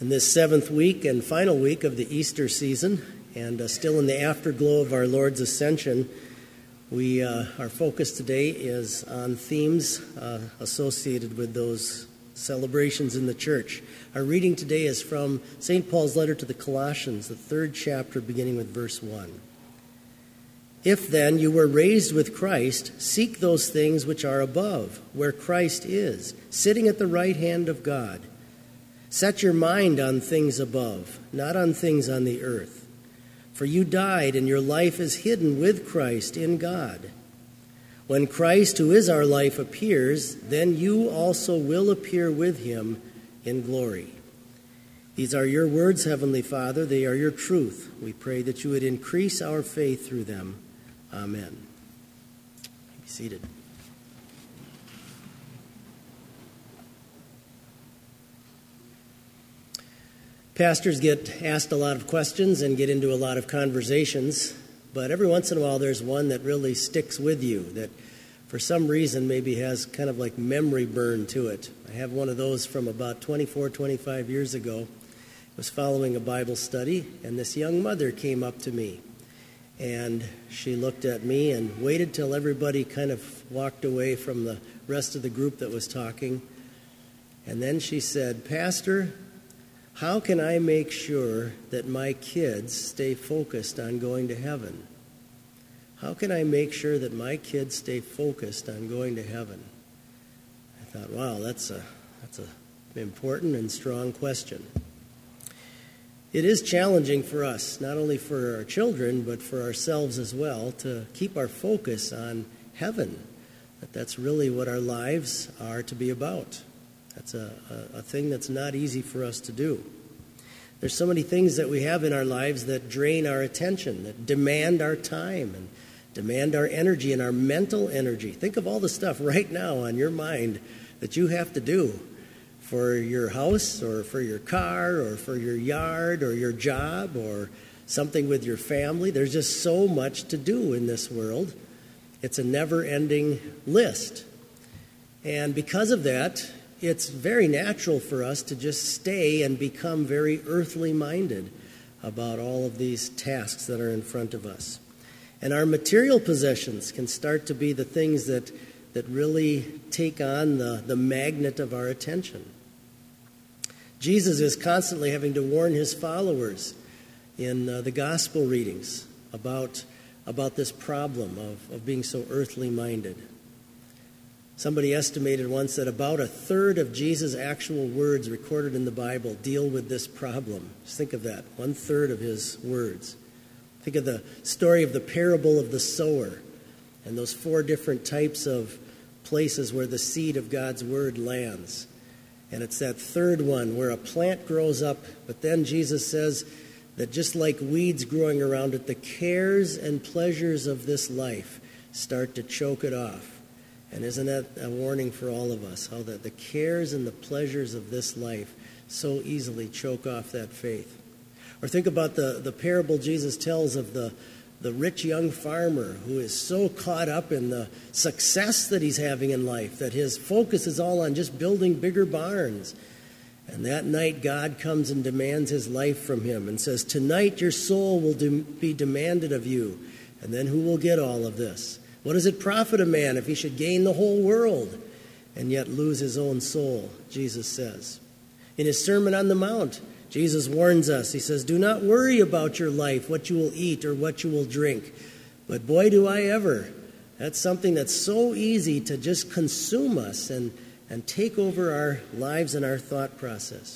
In this seventh week and final week of the Easter season, and still in the afterglow of our Lord's Ascension, our focus today is on themes associated with those celebrations in the church. Our reading today is from St. Paul's letter to the Colossians, the 3rd chapter, beginning with verse 1. If then you were raised with Christ, seek those things which are above, where Christ is, sitting at the right hand of God. Set your mind on things above, not on things on the earth. For you died, and your life is hidden with Christ in God. When Christ, who is our life, appears, then you also will appear with him in glory. These are your words, Heavenly Father. They are your truth. We pray that you would increase our faith through them. Amen. Be seated. Pastors get asked a lot of questions and get into a lot of conversations, but every once in a while there's one that really sticks with you, that for some reason maybe has kind of like memory burn to it. I have one of those from about 25 years ago. I was following a Bible study, and this young mother came up to me, and she looked at me and waited till everybody kind of walked away from the rest of the group that was talking, and then she said, "Pastor, how can I make sure that my kids stay focused on going to heaven? How can I make sure that my kids stay focused on going to heaven?" I thought, wow, that's a important and strong question. It is challenging for us, not only for our children, but for ourselves as well, to keep our focus on heaven, that's really what our lives are to be about. That's a thing that's not easy for us to do. There's so many things that we have in our lives that drain our attention, that demand our time and demand our energy and our mental energy. Think of all the stuff right now on your mind that you have to do for your house or for your car or for your yard or your job or something with your family. There's just so much to do in this world. It's a never-ending list. And because of that, it's very natural for us to just stay and become very earthly minded about all of these tasks that are in front of us. And our material possessions can start to be the things that really take on the magnet of our attention. Jesus is constantly having to warn his followers in the gospel readings about this problem of being so earthly minded. Somebody estimated once that about a third of Jesus' actual words recorded in the Bible deal with this problem. Just think of that, 1/3 of his words. Think of the story of the parable of the sower and those 4 different types of places where the seed of God's word lands. And it's that third one where a plant grows up, but then Jesus says that just like weeds growing around it, the cares and pleasures of this life start to choke it off. And isn't that a warning for all of us, how that the cares and the pleasures of this life so easily choke off that faith? Or think about the parable Jesus tells of the rich young farmer who is so caught up in the success that he's having in life that his focus is all on just building bigger barns. And that night God comes and demands his life from him and says, "Tonight your soul will be demanded of you." And then who will get all of this? What does it profit a man if he should gain the whole world and yet lose his own soul, Jesus says. In his Sermon on the Mount, Jesus warns us. He says, "Do not worry about your life, what you will eat or what you will drink." But boy, do I ever. That's something that's so easy to just consume us and take over our lives and our thought process.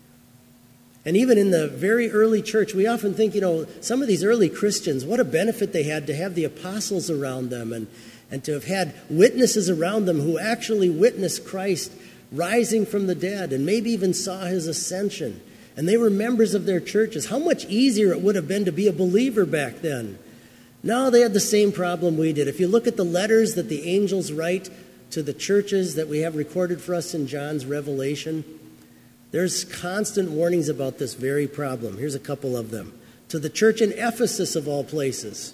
And even in the very early church, we often think, some of these early Christians, what a benefit they had to have the apostles around them and to have had witnesses around them who actually witnessed Christ rising from the dead and maybe even saw his ascension. And they were members of their churches. How much easier it would have been to be a believer back then. No, they had the same problem we did. If you look at the letters that the angels write to the churches that we have recorded for us in John's Revelation, there's constant warnings about this very problem. Here's a couple of them. To the church in Ephesus, of all places,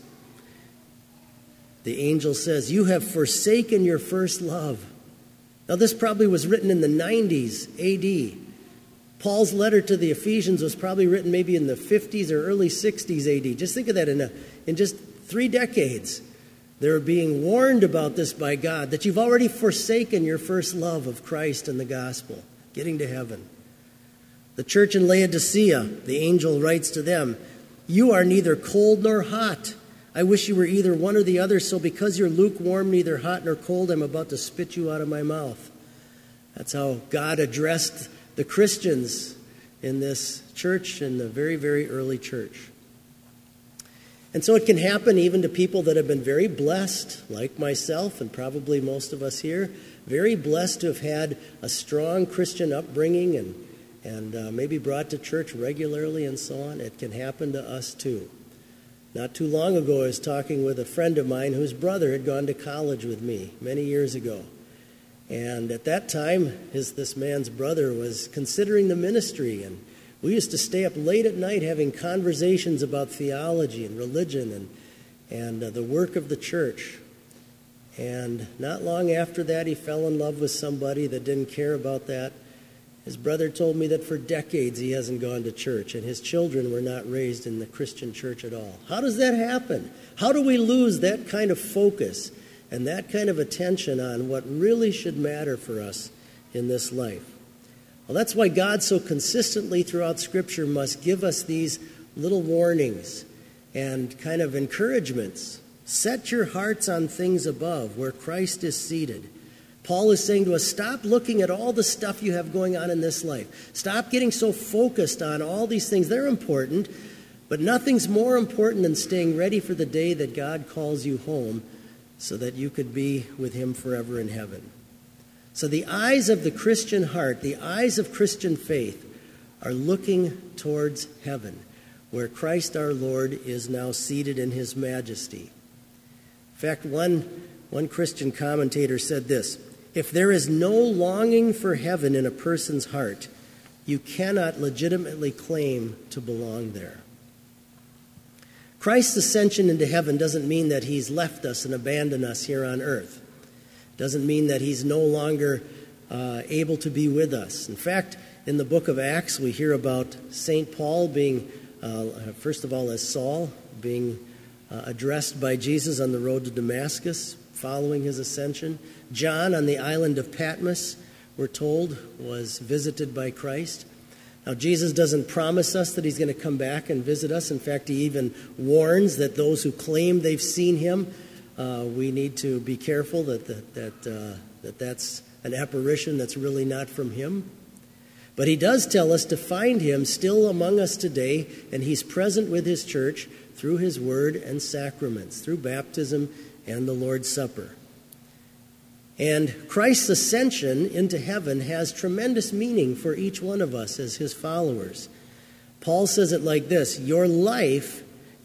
the angel says, "You have forsaken your first love." Now, this probably was written in the 90s AD. Paul's letter to the Ephesians was probably written maybe in the 50s or early 60s AD. Just think of that in just 3 decades. They're being warned about this by God, that you've already forsaken your first love of Christ and the gospel, getting to heaven. The church in Laodicea, the angel writes to them, "You are neither cold nor hot. I wish you were either one or the other, so because you're lukewarm, neither hot nor cold, I'm about to spit you out of my mouth." That's how God addressed the Christians in this church, in the very, very early church. And so it can happen even to people that have been very blessed, like myself and probably most of us here, very blessed to have had a strong Christian upbringing and maybe brought to church regularly and so on. It can happen to us too. Not too long ago, I was talking with a friend of mine whose brother had gone to college with me many years ago. And at that time, this man's brother was considering the ministry, and we used to stay up late at night having conversations about theology and religion and the work of the church. And not long after that, he fell in love with somebody that didn't care about that. His brother told me that for decades he hasn't gone to church, and his children were not raised in the Christian church at all. How does that happen? How do we lose that kind of focus and that kind of attention on what really should matter for us in this life? Well, that's why God so consistently throughout Scripture must give us these little warnings and kind of encouragements. Set your hearts on things above, where Christ is seated. Paul is saying to us, stop looking at all the stuff you have going on in this life. Stop getting so focused on all these things. They're important, but nothing's more important than staying ready for the day that God calls you home so that you could be with him forever in heaven. So the eyes of the Christian heart, the eyes of Christian faith, are looking towards heaven, where Christ our Lord is now seated in his majesty. In fact, one Christian commentator said this: if there is no longing for heaven in a person's heart, you cannot legitimately claim to belong there. Christ's ascension into heaven doesn't mean that he's left us and abandoned us here on earth. It doesn't mean that he's no longer able to be with us. In fact, in the book of Acts, we hear about St. Paul being, first of all, as Saul, being addressed by Jesus on the road to Damascus following his ascension. John on the island of Patmos, we're told, was visited by Christ. Now, Jesus doesn't promise us that he's going to come back and visit us. In fact, he even warns that those who claim they've seen him, we need to be careful that that's an apparition that's really not from him. But he does tell us to find him still among us today, and he's present with his church through his word and sacraments, through baptism and the Lord's Supper. And Christ's ascension into heaven has tremendous meaning for each one of us as his followers. Paul says it like this: your life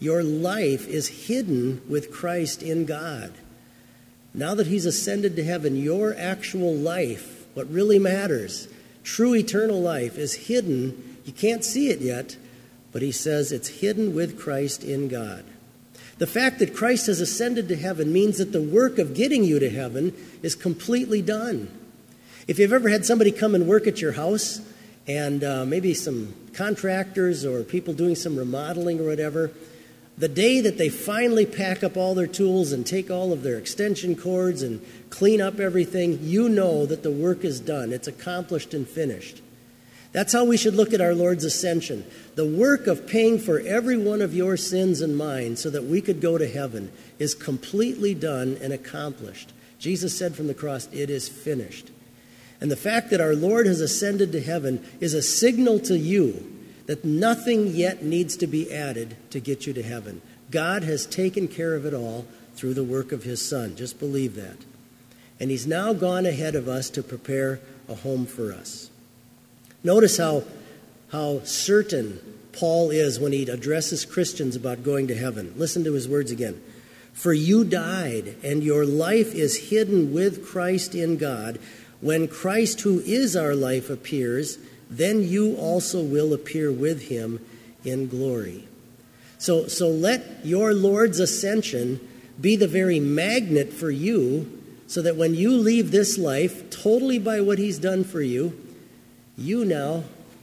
is hidden with Christ in God. Now that he's ascended to heaven, your actual life, what really matters, true eternal life, is hidden. You can't see it yet, but he says it's hidden with Christ in God. The fact that Christ has ascended to heaven means that the work of getting you to heaven is completely done. If you've ever had somebody come and work at your house, and maybe some contractors or people doing some remodeling or whatever, the day that they finally pack up all their tools and take all of their extension cords and clean up everything, you know that the work is done. It's accomplished and finished. That's how we should look at our Lord's ascension. The work of paying for every one of your sins and mine so that we could go to heaven is completely done and accomplished. Jesus said from the cross, "It is finished." And the fact that our Lord has ascended to heaven is a signal to you that nothing yet needs to be added to get you to heaven. God has taken care of it all through the work of his Son. Just believe that. And he's now gone ahead of us to prepare a home for us. Notice how certain Paul is when he addresses Christians about going to heaven. Listen to his words again. For you died, and your life is hidden with Christ in God. When Christ, who is our life, appears, then you also will appear with him in glory. So let your Lord's ascension be the very magnet for you, so that when you leave this life, totally by what he's done for you, you now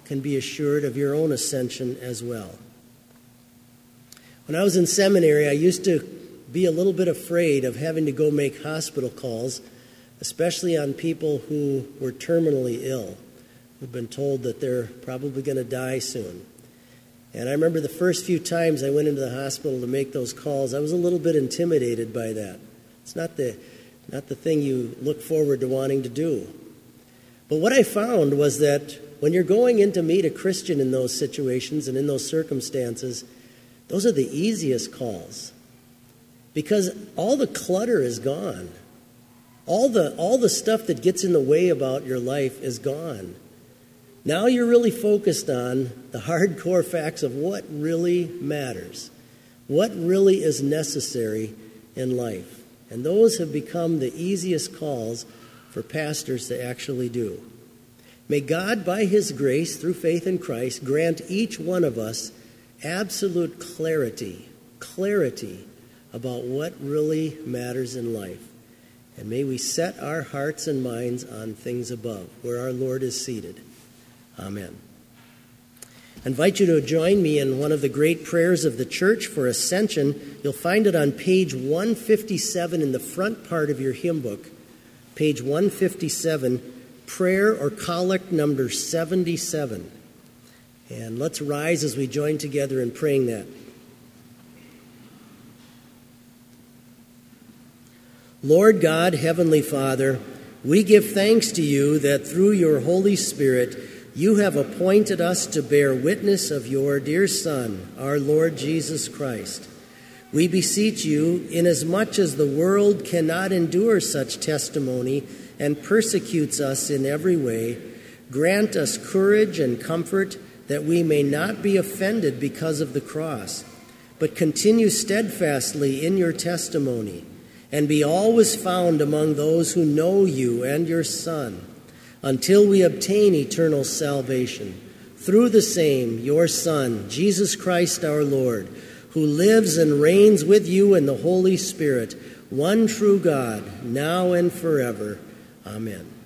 can be assured of your own ascension as well. When I was in seminary, I used to be a little bit afraid of having to go make hospital calls, especially on people who were terminally ill, who've been told that they're probably going to die soon. And I remember the first few times I went into the hospital to make those calls, I was a little bit intimidated by that. It's not the thing you look forward to wanting to do. But what I found was that when you're going in to meet a Christian in those situations and in those circumstances, those are the easiest calls. Because all the clutter is gone. All the stuff that gets in the way about your life is gone. Now you're really focused on the hardcore facts of what really matters, what really is necessary in life. And those have become the easiest calls for pastors to actually do. May God, by His grace, through faith in Christ, grant each one of us absolute clarity about what really matters in life. And may we set our hearts and minds on things above, where our Lord is seated. Amen. I invite you to join me in one of the great prayers of the church for ascension. You'll find it on page 157 in the front part of your hymn book. Page 157, prayer or collect number 77. And let's rise as we join together in praying that. Lord God, Heavenly Father, we give thanks to you that through your Holy Spirit you have appointed us to bear witness of your dear Son, our Lord Jesus Christ. We beseech you, inasmuch as the world cannot endure such testimony and persecutes us in every way, grant us courage and comfort that we may not be offended because of the cross, but continue steadfastly in your testimony, and be always found among those who know you and your Son, until we obtain eternal salvation, through the same, your Son, Jesus Christ our Lord, who lives and reigns with you in the Holy Spirit, one true God, now and forever. Amen.